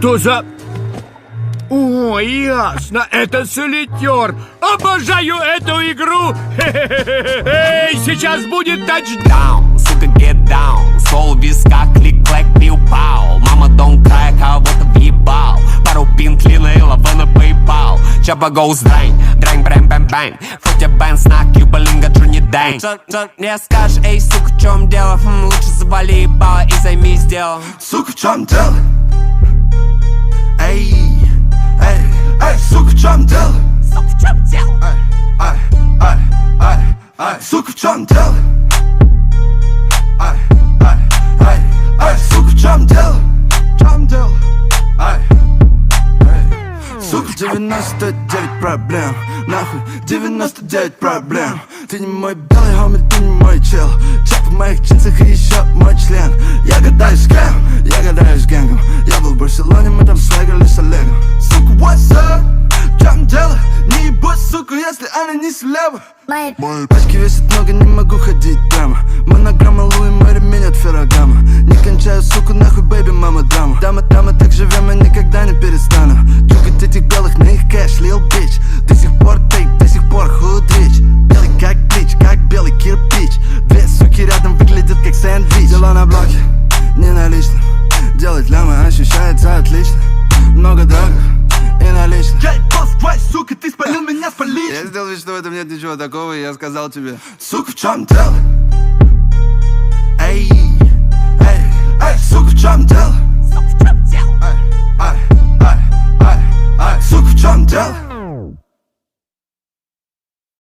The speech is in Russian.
Что за... О, ясно, это солитер. Обожаю эту игру. Эй, сейчас будет тачдаун. Сука, get down. Сол в висках, клик-клэк, пиу-пау. Мама, don't cry, кого-то въебал. Пару пин, клина и лавы на PayPal. Чаба goes драйн, драйн, брэм, бэм, бэм. Фотя бэн, снак, юбалинга, джуни дэнь. Что мне скажешь, эй, сука, в чем дело? Лучше завали ебало и займись делом. Сука, в чем дело? Эй, эй, эй, сука, в чем дело? Сука, в чем дело? Ай, ай, ай, ай, сука, в чем дело? Ай, ай, ай, ай, сука, в чем дело? В чем дело? Ай, ай. Сука, 99 проблем. Нахуй, 99 проблем. Ты не мой белый хоми, ты не мой чел. Чек в моих джинсах и еще мой член. Я гадаю с кем? Я гадаю с гэнгом. Я был в Барселоне, мы там свегали с Олегом. Сука, what's up? В чем дело? Не ебать, сука, если она не слева. Мои пачки весят много, не могу ходить прямо. Монограмма Луи, мой ремень от Феррагама. Не кончаю, сука, нахуй, бэйби, мама, драма. Дама, так живем, я никогда не перестану. Чукать этих белых на их кэш, лил бич. До сих пор тейк, до сих пор худрич. Белый как блич, как белый кирпич. Две суки рядом выглядят как сэндвич. Дела на блоке, не налично. Делать лямы ощущается отлично. Много драгов и налично. Я ебал твой, сука, ты спалил меня с поличным. Я сделал вид, что в этом нет ничего такого, и я сказал тебе: сука, в чем дело? Эй, эй, эй, сука, в чем дело? Сука, в чем дело? Ай, ай, ай, ай, ай, сука, в чем дело?